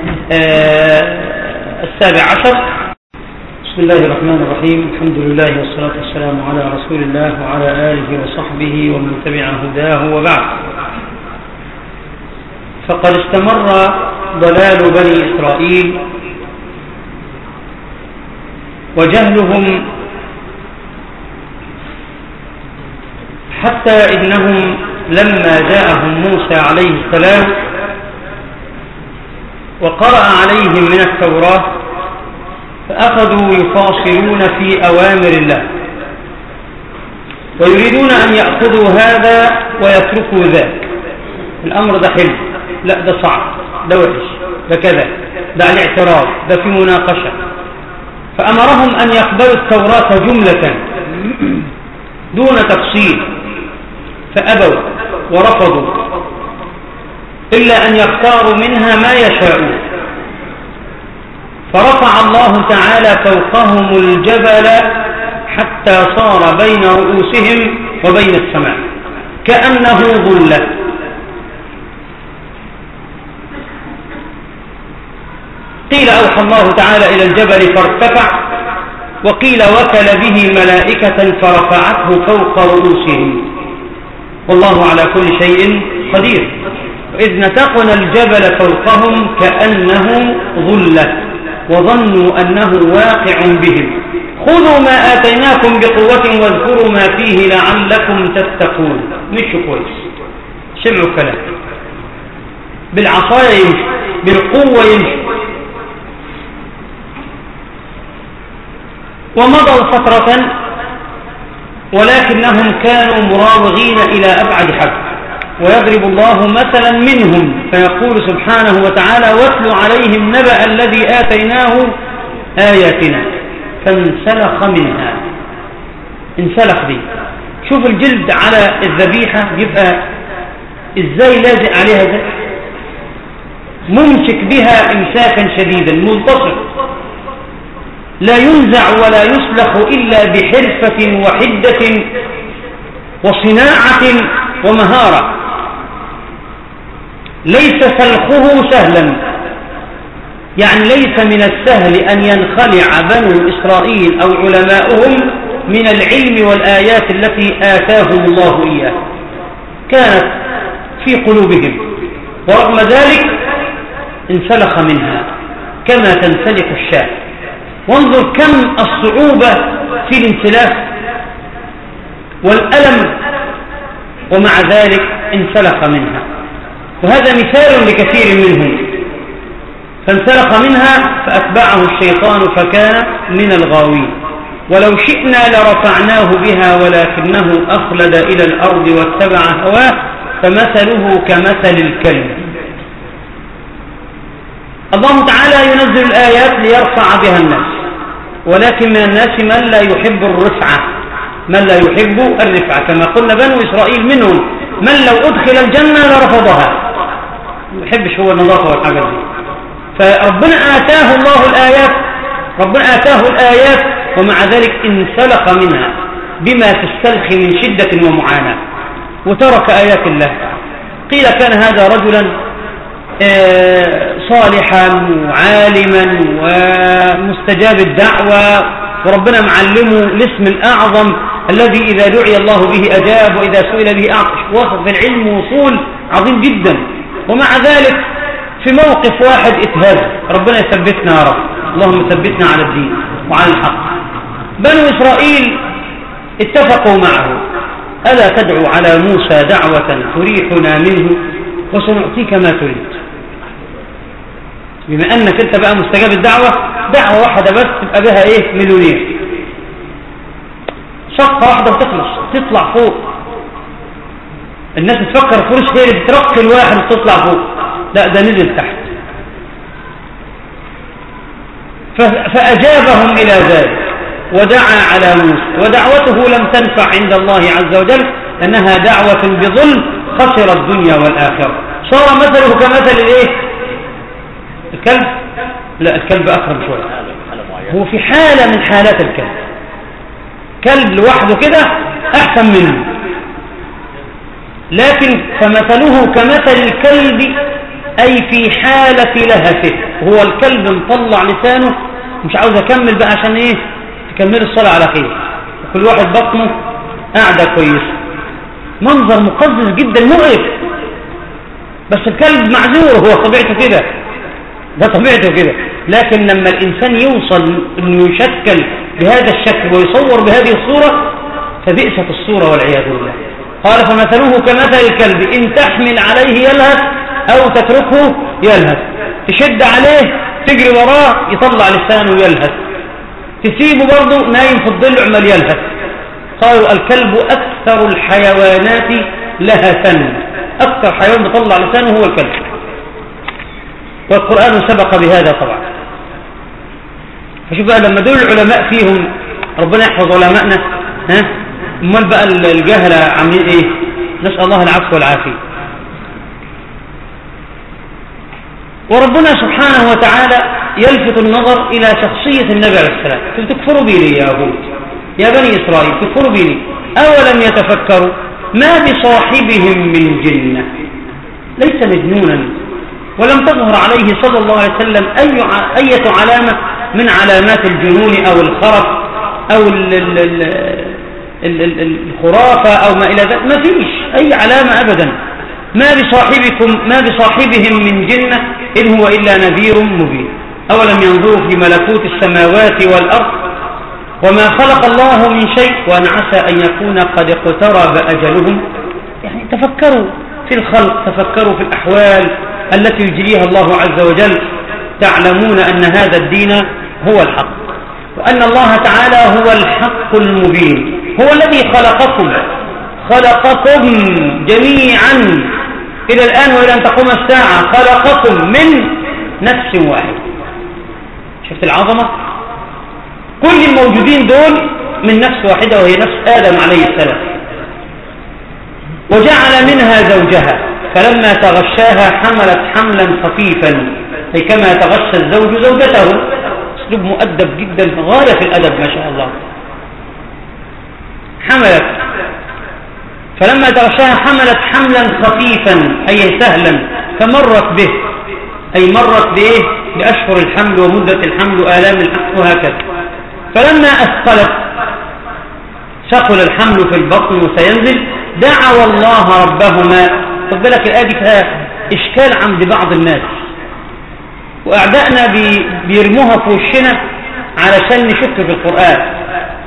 17. بسم الله الرحمن الرحيم. الحمد لله والصلاة والسلام على رسول الله وعلى آله وصحبه ومن تبع هداه، وبعد. فقد استمر ضلال بني إسرائيل وجهلهم حتى إنهم لما جاءهم موسى عليه السلام وقرأ عليهم من التوراة فأخذوا يفاصلون في أوامر الله، ويريدون أن يأخذوا هذا ويتركوا ذاك. الأمر ده حلو، لا ده صعب، ده وحش، ده كذا، ده الاعتراض، ده في مناقشة. فأمرهم أن يقبلوا التوراة جملة دون تفصيل، فأبوا ورفضوا إلا أن يختاروا منها ما يشاءون. فرفع الله تعالى فوقهم الجبل حتى صار بين رؤوسهم وبين السماء كأنه ظلة. قيل أوحى الله تعالى إلى الجبل فارتفع، وقيل وكل به ملائكة فرفعته فوق رؤوسهم، والله على كل شيء قدير. وإذ نتقنا الجبل فوقهم كأنه ظلة وظنوا أنه واقع بهم خذوا ما آتيناكم بقوة واذكروا ما فيه لعلكم تتقون. مشوا كويس، سمعوا الكلام، بالعصاية يمشوا، بالقوة يمشوا. ومضوا فترة ولكنهم كانوا مراوغين إلى أبعد حد. ويضرب الله مثلا منهم فيقول سبحانه وتعالى واتل عليهم نبأ الذي آتيناه آياتنا فانسلخ منها. انسلخ دي، شوف الجلد على الذبيحة يبقى ازاي لازق عليها ده، ممسك بها امساكا شديدا ملتصق، لا ينزع ولا يسلخ إلا بحرفة وحدة وصناعة ومهارة. ليس سلخه سهلا، يعني ليس من السهل أن ينخلع بنو إسرائيل أو علماؤهم من العلم والآيات التي آتاهم الله إياه، كانت في قلوبهم، ورغم ذلك انسلخ منها كما تنسلخ الشاة. وانظر كم الصعوبة في الانسلاخ والألم، ومع ذلك انسلخ منها. وهذا مثال لكثير منهم، فانسلخ منها فأتبعه الشيطان فكان من الغاوين. ولو شئنا لرفعناه بها ولكنه أخلد إلى الأرض واتبع هواه فمثله كمثل الكلب. الله تعالى ينزل الآيات ليرفع بها الناس، ولكن من الناس من لا يحب الرفعة، من لا يحب الرفعة، كما قلنا بنو إسرائيل منهم من لو أدخل الجنة لرفضها، ما يحبش هو النظافة والحاجات دي. فربنا آتاه الله الآيات، ربنا آتاه الآيات ومع ذلك انسلخ منها بما تستلخ من شدة ومعاناة وترك آيات الله. قيل كان هذا رجلا صالحا وعالما ومستجاب الدعوة، وربنا معلمه الاسم الأعظم الذي إذا دعي الله به أجاب وإذا سئل به أعطش. وصف في العلم وصول عظيم جدا، ومع ذلك في موقف واحد اتهز. ربنا يثبتنا يا رب، اللهم ثبتنا على الدين وعلى الحق. بنو إسرائيل اتفقوا معه: ألا تدعو على موسى دعوة تريحنا منه وسنعطيك ما تريد. بما أنك أنت بقى مستجاب الدعوة، دعوة واحدة بس تبقى بها إيه؟ مليونير. شقة واحدة وتخلص، تطلع فوق. الناس تفكر فلوس هي اللي بترقي الواحد وتطلع فوق، لا ده نزل تحت. فأجابهم إلى ذلك ودعا على موسى، ودعوته لم تنفع عند الله عز وجل، أنها دعوة بظلم خسر الدنيا والآخرة. صار مثله كمثل الإيه؟ الكلب؟ لا، الكلب أقرب شوية، هو في حالة من حالات الكلب. كلب لوحده كده أحسن منه، لكن فمثله كمثل الكلب أي في حالة لهفه. هو الكلب مطلع لسانه مش عاوز أكمل بقى عشان إيه؟ تكمل الصلاة على خير، وكل واحد بطنه قاعدة كويسة. منظر مقزز جدا مقرف، بس الكلب معذور، هو طبيعته كده، ده طبيعته كده. لكن لما الإنسان يوصل أنه يشكل بهذا الشكل ويصور بهذه الصورة فبئست الصورة والعياذ بالله. قال فمثله كمثل الكلب إن تحمل عليه يلهث أو تتركه يلهث. تشد عليه تجري وراه يطلع لسانه يلهث، تسيبه برضه نايم في الظل عمال يلهث. قالوا الكلب أكثر الحيوانات لهثا، أكثر حيوان بيطلع لسانه هو الكلب، والقرآن سبق بهذا طبعا. فشوف بقى لما دول العلماء فيهم، ربنا يحفظ علماءنا، امال بقى الجهلة عاملين ايه؟ نسأل الله العفو والعافية. وربنا سبحانه وتعالى يلفت النظر إلى شخصية النبي عليه السلام. تكفروا بي يا أبوت يا بني إسرائيل، تكفروا بي أولم يتفكروا ما بصاحبهم من جنة، ليس مجنونا، ولم تظهر عليه صلى الله عليه وسلم أي علامة من علامات الجنون أو الخرف أو الخرافة أو ما إلى ذلك، ما فيش أي علامة أبدا. ما بصاحبهم من جنة إن هو إلا نذير مبين. أولم ينظروا في ملكوت السماوات والأرض وما خلق الله من شيء وأن عسى أن يكون قد اقترب أجلهم. يعني تفكروا في الخلق، تفكروا في الأحوال التي يجريها الله عز وجل، تعلمون أن هذا الدين هو الحق، وأن الله تعالى هو الحق المبين. هو الذي خلقكم جميعا إلى الآن وإلى أن تقوم الساعة، خلقكم من نفس واحد. شفت العظمة؟ كل الموجودين دول من نفس واحدة وهي نفس آدم عليه السلام. وجعل منها زوجها فلما تغشاها حملت حملا خفيفا، أي كما تغشى الزوج زوجته. أسلوب مؤدب جدا، غاية في الأدب ما شاء الله. حملت فلما تغشاها حملت حملا خفيفا أي سهلا، فمرت به أي مرت بإيه؟ بأشهر الحمل ومدة الحمل وآلام الحمل وهكذا. فلما أثقلت ثقل الحمل في البطن وسينزل دعوا الله ربهما. خد بالك الآية دي فيها إشكال عند بعض الناس، وأعدائنا بيرموها في وشنا علشان نشك في القرآن.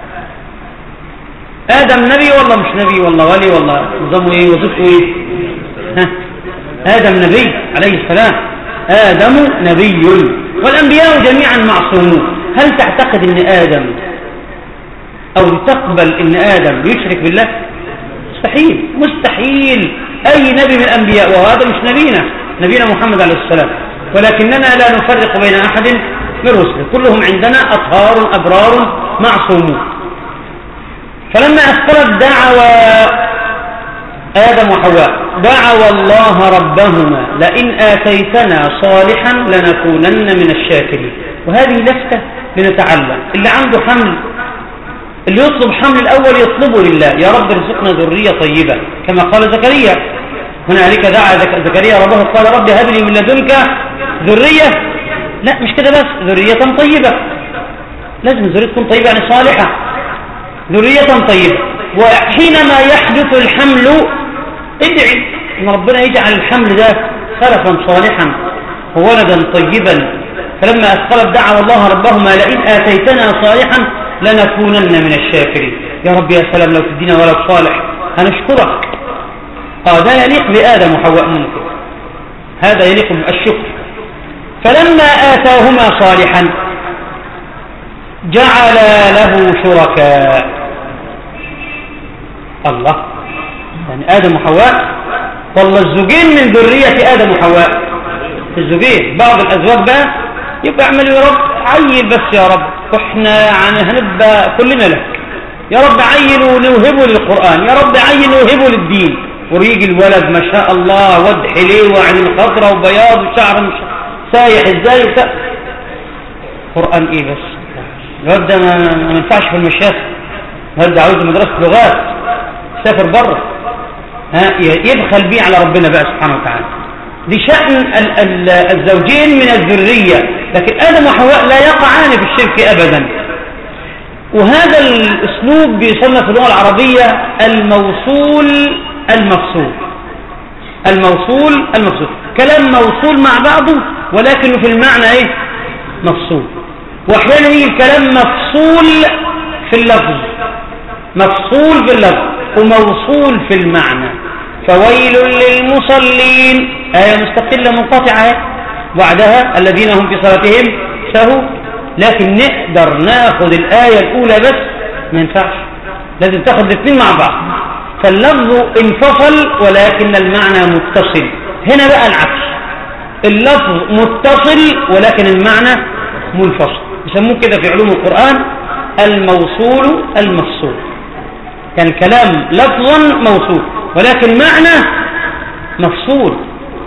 آدم نبي والله مش نبي، والله ولي، والله نظامه إيه، وظيفته إيه؟ آدم نبي عليه السلام، آدم نبي والأنبياء جميعا معصومون. هل تعتقد أن آدم أو تقبل أن آدم يشرك بالله؟ مستحيل، مستحيل. أي نبي من الأنبياء، وهذا مش نبينا محمد عليه السلام، ولكننا لا نفرق بين أحد من رسله، كلهم عندنا أطهار أبرار معصومون. فلما أثقلت دعوى آدم وحواء دعوا الله ربهما لئن آتيتنا صالحا لنكونن من الشاكرين. وهذه لفتة لنتعلم. اللي عنده حمل، اللي يطلب حمل الأول يطلبه لله، يا رب ارزقنا ذرية طيبة كما قال زكريا. هنالك دعا زكريا ربه قال رب هب لي من لدنك ذرية. لا مش كده بس، ذرية طيبة، لازم ذرية تكون طيبة يعني صالحة، ذرية طيبة. وحينما يحدث الحمل ادعي ان ربنا يجعل الحمل ده خلفا صالحا وولدا طيبا، فلما أثقلت دعوا الله ربهما لئن آتيتنا صالحا لنكونن من الشاكرين. يا رب يا سلام لو تدينا ولد صالح هنشكرك. ده يليق بآدم وحواء ممكن، هذا يليق بالشكر. فلما آتاهما صالحا جعل له شركاء. الله، يعني آدم وحواء، والله الزوجين من ذرية آدم وحواء، الزوجين. بعض الأزواج بقى يبقى اعملوا يا رب عيل بس يا رب، واحنا هنبقى كلنا لك يا رب، عيل ونوهبه للقرآن، يا رب عيل نوهبه للدين. ويجي الولد ما شاء الله واد حليه وعين خضراء وبياض وشعر سايح ازاي قرآن ايه بس؟ الواد ده ما ينفعش في المشاكل، الواد ده عاوز مدرسة لغات، سافر بره، يبخل بيه على ربنا بقى سبحانه وتعالى. دي شأن الزوجين من الذرية، لكن آدم وحواء لا يقعان في الشرك أبدا. وهذا الأسلوب بيسمى في اللغة العربية الموصول المفصول. الموصول المفصول، كلام موصول مع بعضه ولكنه في المعنى ايه؟ مفصول. واحيانا يجي الكلام مفصول في اللفظ، مفصول في اللفظ وموصول في المعنى. فويل للمصلين، آية مستقلة منقطعة بعدها الذين هم في صلاتهم سهوا. لكن نقدر ناخذ الآية الأولى بس، ما ينفعش، لازم تاخذ الاثنين مع بعض. فاللفظ انفصل ولكن المعنى متصل. هنا بقى العكس، اللفظ متصل ولكن المعنى منفصل. يسموه كده في علوم القرآن الموصول المفصول. كان كلام لفظا موصول ولكن معنى مفصول.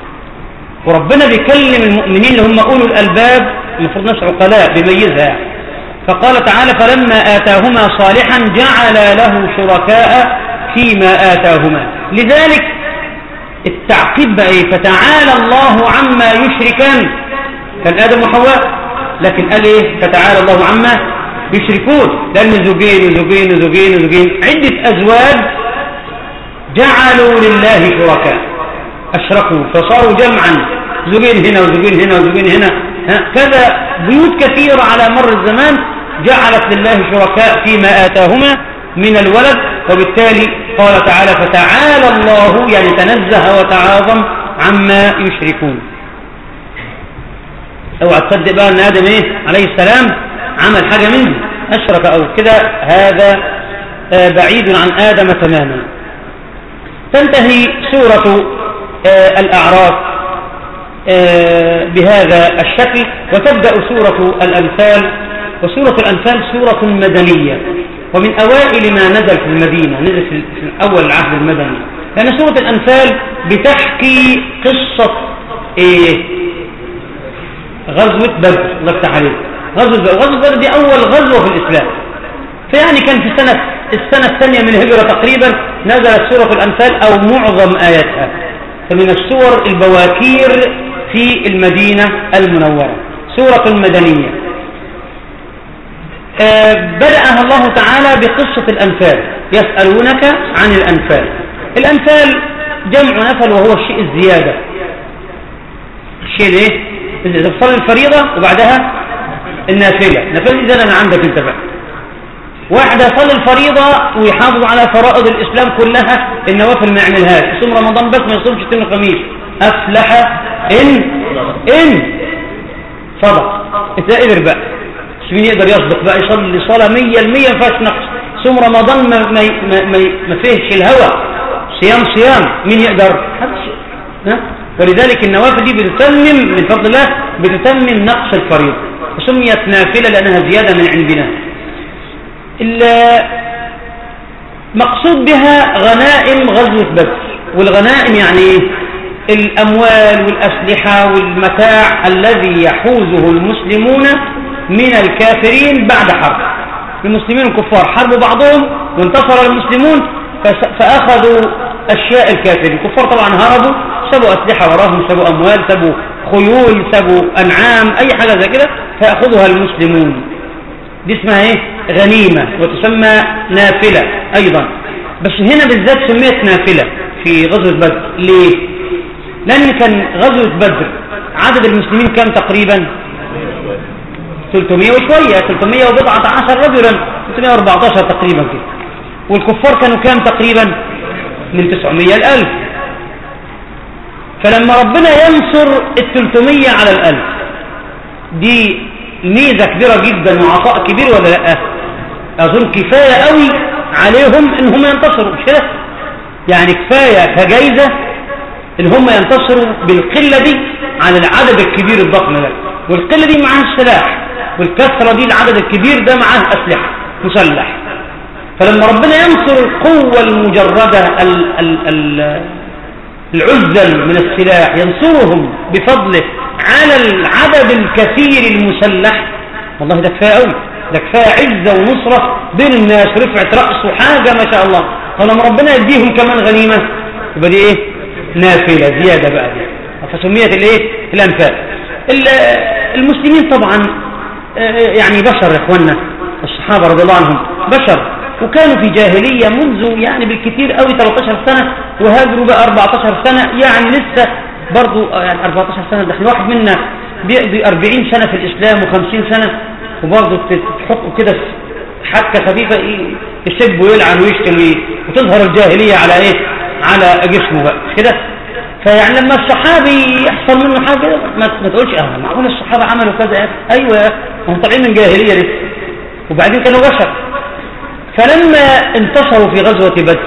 وربنا بيكلم المؤمنين اللي هم أولو الألباب، المفروض ناس عقلاء بيميزها. فقال تعالى فلما آتاهما صالحا جعل له شركاء فيما آتاهما. لذلك التعقيب بقى ايه؟ فتعالى الله عما يشركان. كان آدم وحواء، لكن قال ايه؟ فتعالى الله عما يشركون، لأن زوجين وزوجين وزوجين وزوجين، عدة أزواج جعلوا لله شركاء، أشركوا فصاروا جمعا، زوجين هنا وزوجين هنا وزوجين هنا. كذا بيوت كثيرة على مر الزمان جعلت لله شركاء فيما آتاهما من الولد. وبالتالي قال تعالى فتعالى الله، يعني تنزه وتعاظم عما يشركون. اوعى تصدق بقى ان آدم ايه عليه السلام عمل حاجة من دي، أشرك أو كده، هذا بعيد عن آدم تماما. تنتهي سورة الأعراف بهذا الشكل، وتبدأ سورة الأنفال. وسورة الأنفال سورة مدنية، ومن أوائل ما نزل في المدينة، نزل في أول العهد المدني، لأن سورة الأنفال بتحكي قصة غزوة بدر. الله يفتح عليك، غزوة بدر دي أول غزوة في الإسلام. فيعني كان في السنة الثانية من الهجرة تقريبا نزلت سورة الأنفال أو معظم آياتها، فمن السور البواكير في المدينة المنورة، سورة مدنية. بدأها الله تعالى بقصة الأنفال. يسألونك عن الأنفال. الأنفال جمع نفل، وهو الشيء الزيادة. الشيء ايه؟ إذا تصلي الفريضة وبعدها النافلة. نافلة إذا أنا عندك انت بقى واحد يصلي الفريضة ويحافظ على فرائض الإسلام كلها، النوافل ما يعملهاش، يصوم رمضان بس ما يصومش اثنين وخميس، أفلح إن صدق. انت قدر بقى، مين يقدر يصدق بقى يصلي صلاة 100% ما فيهاش نقص، صوم رمضان ما فيهش الهوى، صيام مين يقدر؟ ولذلك النوافل دي بتتمم من فضل الله، بتتمم نقص الفريضة، وسميت نافلة لأنها زيادة من عندنا. المقصود بها غنائم غزوة بدر. والغنائم يعني الأموال والأسلحة والمتاع الذي يحوزه المسلمون من الكافرين بعد حرب. المسلمين الكفار حربوا بعضهم وانتصر المسلمون فأخذوا أشياء الكافرين. الكفار طبعا هربوا، سبوا أسلحة وراهم، سبوا أموال، سبوا خيول، سبوا أنعام، أي حاجة زي كده فيأخذها المسلمون. دي اسمها ايه؟ غنيمة، وتسمى نافلة أيضا. بس هنا بالذات سميت نافلة في غزوة بدر. ليه؟ لأن كان غزوة بدر عدد المسلمين كم تقريبا؟ 300 وشوية، 300 وبضعة عشر رجلا، 314 تقريبا كده. والكفار كانوا كام تقريبا؟ من 900 ل1000. فلما ربنا ينصر 300 على 1000 دي ميزة كبيرة جدا وعطاء كبير ولا لا؟ أظن كفاية قوي عليهم إن هم ينتصروا، مش كده؟ يعني كفاية كجايزة إن هم ينتصروا بالقلة دي على العدد الكبير الضخم ده، والقلة دي معاها السلاح، والكثرة دي العدد الكبير ده معاه أسلحة مسلح. فلما ربنا ينصر القوة المجردة العزل من السلاح ينصرهم بفضله على العدد الكثير المسلح، والله ده كفاية قوي، ده كفاية عزة ونصرة بين الناس، رفعت رأسه حاجة ما شاء الله. فلما ربنا يديهم كمان غنيمة يبقى دي ايه؟ نافلة زيادة بقى دي، فسميت الايه؟ الأنفال. المسلمين طبعا يعني بشر يا اخوانا، الصحابة رضي الله عنهم بشر، وكانوا في جاهلية منذ يعني بالكثير قوي 13 سنة، وهاجروا بقى 14 سنة، يعني لسه برضو يعني 14 سنة. ده واحد منا بيقضي 40 سنة في الإسلام و50 سنة، وبرضو تحطوا كده حكة خفيفة يسب ويلعن ويشتم، وتظهر الجاهلية على ايه؟ على جسمه بقى، مش كده؟ فيعني لما الصحابي يحصل منه حاجة ما تقولش معقول الصحابة عملوا كذا. ايوه يا هم طالعين من جاهلية لسه، وبعدين كانوا بشر. فلما انتصروا في غزوة بدر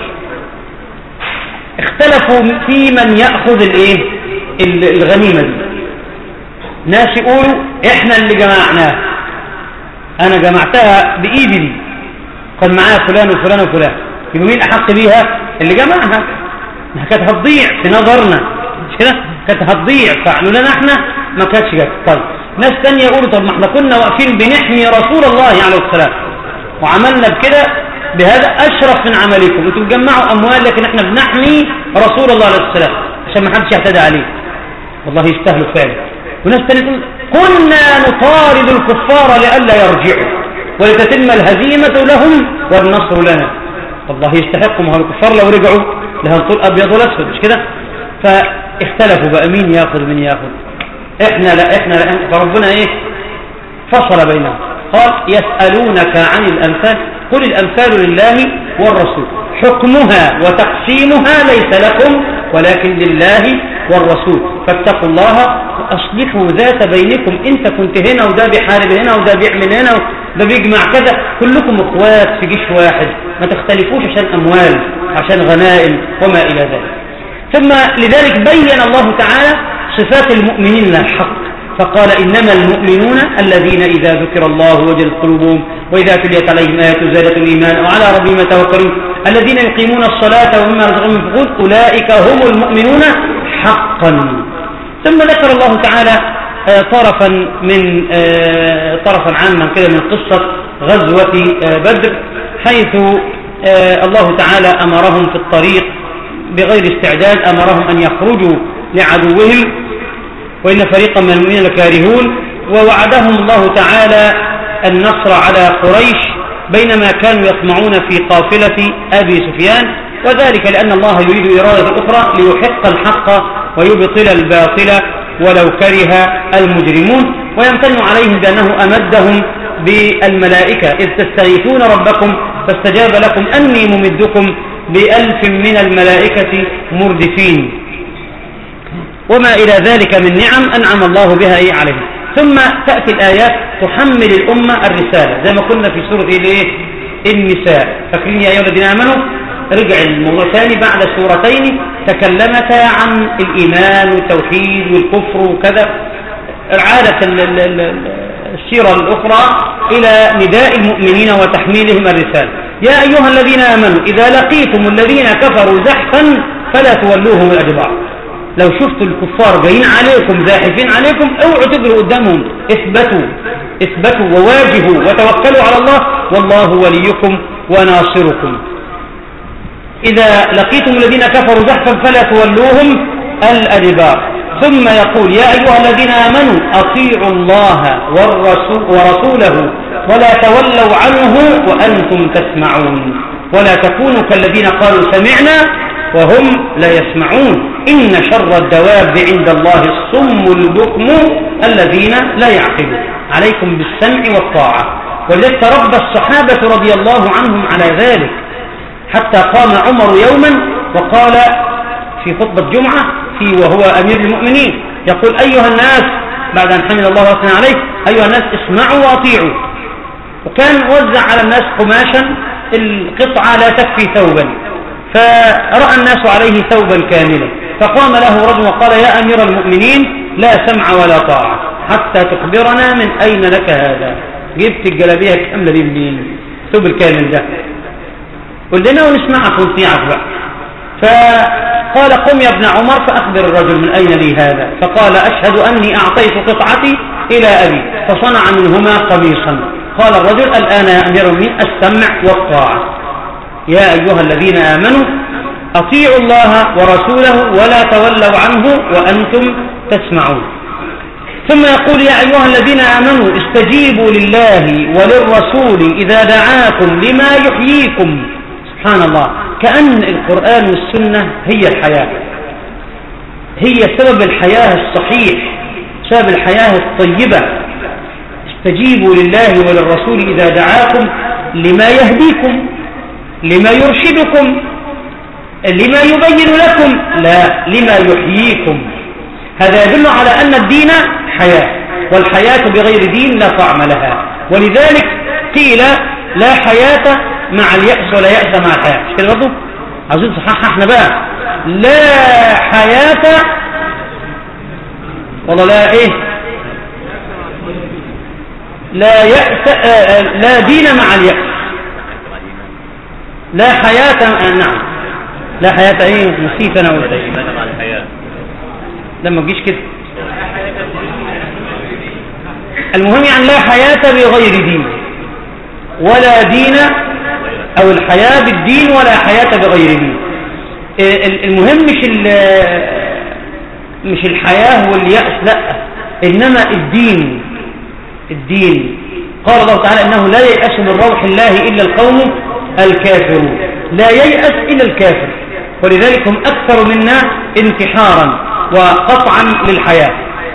اختلفوا في من يأخذ الايه؟ الغنيمة دي. ناس يقولوا احنا اللي جمعناها، انا جمعتها بايدي دي، قال معايا فلان وفلان وفلان، يبقى مين احق بيها؟ اللي جمعها. ما كانت هتضيع في نظرنا، مش كده؟ كانت هتضيع، فعلوا لنا احنا ما كانتش جت. طيب ناس تانية يقولوا طب ما احنا كنا واقفين بنحمي رسول الله عليه السلام وعملنا بكده، بهذا اشرف من عملكم، انتم بتجمعوا اموال لكن احنا بنحمي رسول الله عليه السلام عشان ما حدش يعتدى عليه. والله يستاهلوا فعلا. وناس تانية تقول كنا نطارد الكفار لئلا يرجعوا ولتتم الهزيمة لهم والنصر لنا. والله يستحقوا، ما هو الكفار لو رجعوا لهنطول ابيض والاسود، مش كده؟ فاختلفوا بقى مين ياخذ مين ياخذ. احنا لا فربنا ايه؟ فصل بينهم، قال يسألونك عن الأنفال قل الأنفال لله والرسول حكمها وتقسيمها ليس لكم ولكن لله والرسول فاتقوا الله وأصلحوا ذات بينكم. انت كنت هنا وده بيحارب هنا وده بيعمل هنا وده بيجمع كذا، كلكم اخوات في جيش واحد، ما تختلفوش عشان أموال عشان غنائم وما إلى ذلك. ثم لذلك بين الله تعالى صفات المؤمنين الحق، فقال إنما المؤمنون الذين إذا ذكر الله وجلت قلوبهم وإذا تليت عليهم آيات زادتهم إيمانا وعلى ربهم يتوكلون الذين يقيمون الصلاة ومما رزقناهم ينفقون أولئك هم المؤمنون حقا. ثم ذكر الله تعالى طرفا عاما كده من قصة غزوة بدر، حيث الله تعالى أمرهم في الطريق بغير استعداد، أمرهم أن يخرجوا لعدوهم وإن فريقا من المؤمنين لكارهون، ووعدهم الله تعالى النصر على قريش بينما كانوا يطمعون في قافلة أبي سفيان، وذلك لأن الله يريد إرادة أخرى ليحق الحق ويبطل الباطل ولو كره المجرمون، ويمتن عليهم بأنه أمدهم بالملائكة إذ تستغيثون ربكم فاستجاب لكم أني ممدكم ب1000 من الملائكة مردفين، وما إلى ذلك من نعم أنعم الله بها عليهم. ثم تأتي الآيات تحمل الأمة الرسالة زي ما قلنا في سورة النساء. فاكرين يا أيها الذين آمنوا؟ رجع الموضوع ثاني بعد سورتين تكلمتا عن الإيمان والتوحيد والكفر وكذا، عادت السيرة الأخرى إلى نداء المؤمنين وتحميلهم الرسالة. يا أيها الذين آمنوا إذا لقيتم الذين كفروا زحفا فلا تولوهم الأدبار. لو شفتوا الكفار جايين عليكم زاحفين عليكم اوعوا تجروا قدامهم، اثبتوا وواجهوا وتوكلوا على الله والله وليكم وناصركم. إذا لقيتم الذين كفروا زحفا فلا تولوهم الأدبار. ثم يقول يا أيها الذين آمنوا أطيعوا الله ورسوله ولا تولوا عنه وأنتم تسمعون ولا تكونوا كالذين قالوا سمعنا وهم لا يسمعون. إن شر الدواب عند الله الصم البكم الذين لا يعقلون. عليكم بالسمع والطاعة. ولذلك تربى الصحابة رضي الله عنهم على ذلك، حتى قام عمر يوما وقال في خطبة جمعة وهو أمير المؤمنين يقول: أيها الناس، بعد أن حمد الله وثنى عليه: أيها الناس اسمعوا وأطيعوا. وكان وزع على الناس قماشا القطعة لا تكفي ثوبا، فرأى الناس عليه ثوبا كاملا، فقام له رجل وقال: يا أمير المؤمنين، لا سمع ولا طاعة حتى تخبرنا من أين لك هذا. جبت الجلابية كاملة دي منين؟ الثوب الكامل ده قل لنا ونسمعك ونطيعك بقى. فقال: قم يا ابن عمر فأخبر الرجل من أين لي هذا. فقال: أشهد أني أعطيت قطعتي إلى أبي فصنع منهما قميصا. قال الرجل: الآن يا أمير المؤمنين السمع والطاعة. يا أيها الذين آمنوا أطيعوا الله ورسوله ولا تولوا عنه وأنتم تسمعون. ثم يقول: يا أيها الذين آمنوا استجيبوا لله وللرسول إذا دعاكم لما يحييكم. سبحان الله، كأن القرآن والسنة هي الحياة، هي سبب الحياة الصحيح، سبب الحياة الطيبة. استجيبوا لله وللرسول إذا دعاكم لما يهديكم، لما يرشدكم، لما يبين لكم، لا لما يحييكم. هذا يدل على أن الدين حياة، والحياة بغير دين لا طعم لها. ولذلك قيل: لا حياة مع اليأس ولا يأس مع الحياة. مش كده برضه؟ عاوزين صححها احنا بقى. لا حياة والله لا ايه لا يأس لا دين مع اليأس. لا حياة نعم لا حياة ايه نسيت انا قلت مع الحياة لما تجيش كده. المهم يعني لا حياة بغير دين، ولا دين او الحياة بالدين ولا حياة بغير دين. المهم مش الحياة واليأس، لا، انما الدين. قال الله تعالى: انه لا ييأس من روح الله الا القوم الكافرون. لا ييأس الا الكافر، ولذلك هم اكثر منا انتحارا وقطعا للحياة.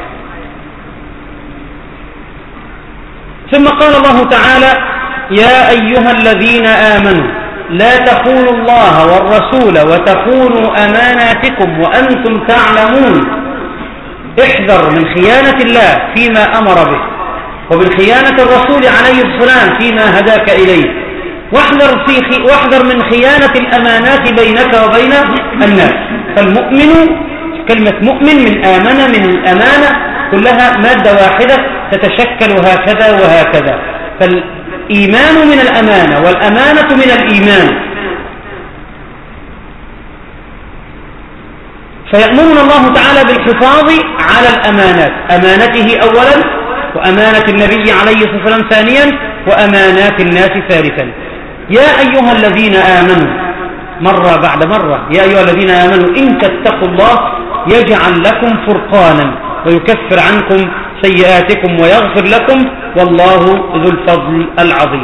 ثم قال الله تعالى: يا أيها الذين آمنوا لا تخونوا الله والرسول وتخونوا أماناتكم وأنتم تعلمون. احذر من خيانة الله فيما أمر به، ومن خيانة الرسول عليه السلام فيما هداك إليه، واحذر من خيانة الأمانات بينك وبين الناس. فالمؤمن، كلمة مؤمن من آمن، من الأمانة كلها مادة واحدة تتشكل هكذا وهكذا. فالإيمان من الأمانة والأمانة من الإيمان. فيأمرنا الله تعالى بالحفاظ على الأمانات، أمانته أولا، وأمانة النبي عليه الصلاة والسلام ثانيا، وأمانات الناس ثالثا. يا أيها الذين آمنوا، مرة بعد مرة، يا أيها الذين آمنوا إن تتقوا الله يجعل لكم فرقانا ويكفر عنكم سيئاتكم ويغفر لكم والله ذو الفضل العظيم.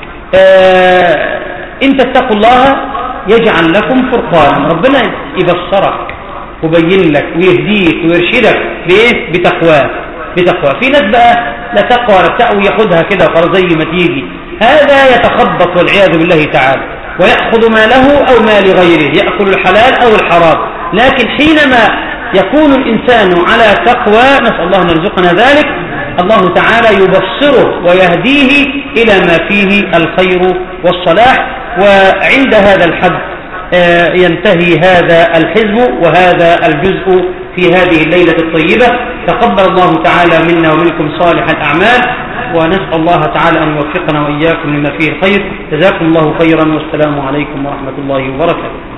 إن تتقوا الله يجعل لكم فرقانا، ربنا يبصرك ويبين لك ويهديك ويرشدك ليه؟ بتقواه. في ناس بقى لا تقوى ولا تقوى، ياخدها كده وخلاص زي ما تيجي، هذا يتخبط والعياذ بالله تعالى، ويأخذ ما له أو ما لغيره، يأكل الحلال أو الحرام. لكن حينما يكون الإنسان على تقوى، نسأل الله أن يرزقنا ذلك، الله تعالى يبصره ويهديه إلى ما فيه الخير والصلاح. وعند هذا الحد ينتهي هذا الحزب وهذا الجزء في هذه الليلة الطيبة. تقبل الله تعالى منا ومنكم صالح الأعمال، ونسأل الله تعالى أن يوفقنا وإياكم لما فيه الخير. جزاكم الله خيرا، والسلام عليكم ورحمة الله وبركاته.